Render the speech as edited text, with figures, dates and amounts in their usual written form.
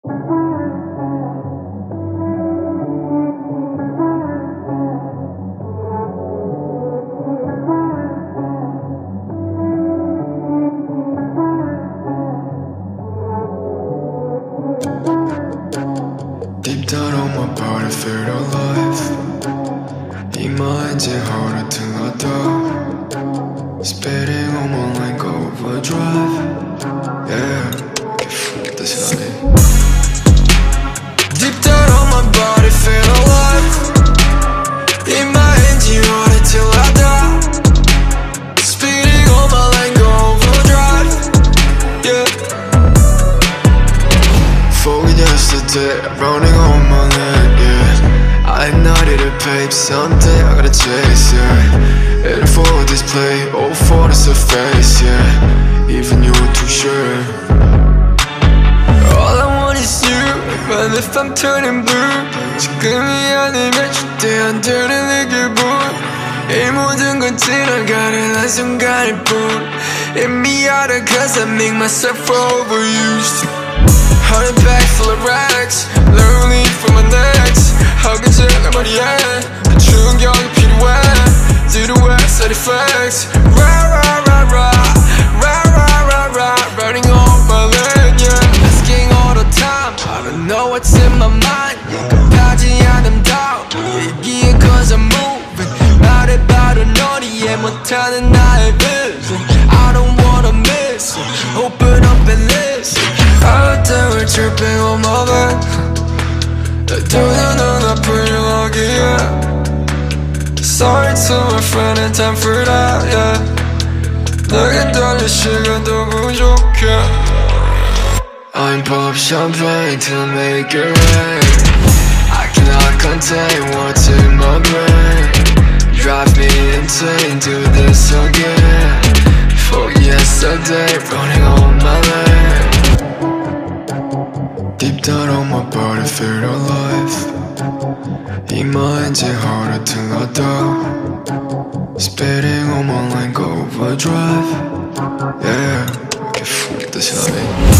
Deep down on my part, I feel alive. 이마인지 harder till I die. Spitting on my line, go overdrive. Yeah, 다시 하네. Deep down on my body, feel alive. 이마인지 harder till I die. Spitting on my line, go overdrive. Yeah. Forget yesterday, running on my leg, yeah. I ignited a pape, someday I gotta chase, yeah. In for display, all for the surface, yeah. Even you were too sure. All I want is you, even if I'm turning blue. 지금이 아니면 절대 안 되는 내 기분. 이 모든 건 지나가는 한순간일 뿐. Hit me harder cause I make myself overused. 100 bag full of racks, lonely for my next. 허근증을 머리에 내 충격이 필요해. Do the west side effects. Rah rah rah rah, rah rah rah rah. Running on my lane, yeah. Asking all the time, I don't know what's in my mind. 급하지 않은 doubt, 얘기해 cause I'm moving. 말해봐도 넌 이해 못하는 나의 vision. I don't wanna miss it. Open up and listen. Out there we're tripping on my back. 날 도는 아픈 유혹이야. Sorry to my friend and time for that, yeah. 내겐 달릴 시간도 부족해. I'm pop champagne to make it rain. I cannot contain what's in my brain. Drive me insane, do this again. For yesterday, running on my lane. Deep down on my body, feel alive. 이마인지 harder till I die. Spitting on my line, go overdrive. Yeah, 이렇게 훅 다시 하네.